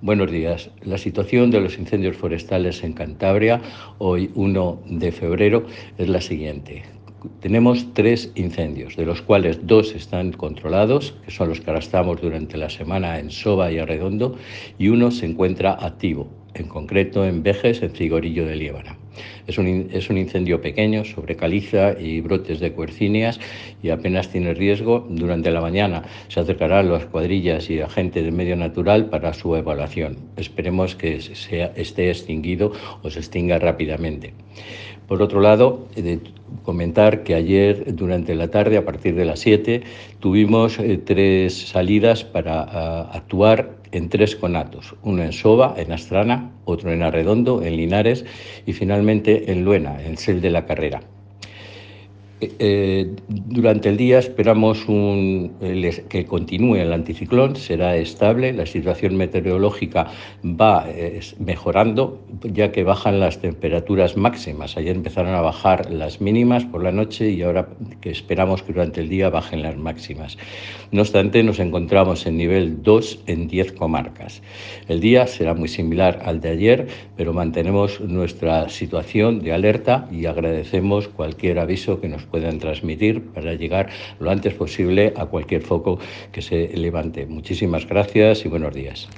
Buenos días. La situación de los incendios forestales en Cantabria, hoy 1 de febrero, es la siguiente. Tenemos 3 incendios, de los cuales 2 están controlados, que son los que arrastramos durante la semana en Soba y Arredondo, y uno se encuentra activo, en concreto en Vejes, en Cigorillo de Liébana. Es un incendio pequeño sobre caliza y brotes de quercíneas y apenas tiene riesgo. Durante la mañana se acercarán las cuadrillas y agentes de medio natural para su evaluación. Esperemos que esté extinguido o se extinga rápidamente. Por otro lado, comentar que ayer durante la tarde, a partir de las 7, tuvimos 3 salidas para actuar en 3 conatos, uno en Soba, en Astrana, otro en Arredondo, en Linares, y finalmente en Luena, en Sel de la Carrera. Durante el día esperamos que continúe el anticiclón, será estable, la situación meteorológica va mejorando, ya que bajan las temperaturas máximas. Ayer empezaron a bajar las mínimas por la noche y ahora que esperamos que durante el día bajen las máximas. No obstante, nos encontramos en nivel 2 en 10 comarcas. El día será muy similar al de ayer, pero mantenemos nuestra situación de alerta y agradecemos cualquier aviso que nos puedan transmitir para llegar lo antes posible a cualquier foco que se levante. Muchísimas gracias y buenos días.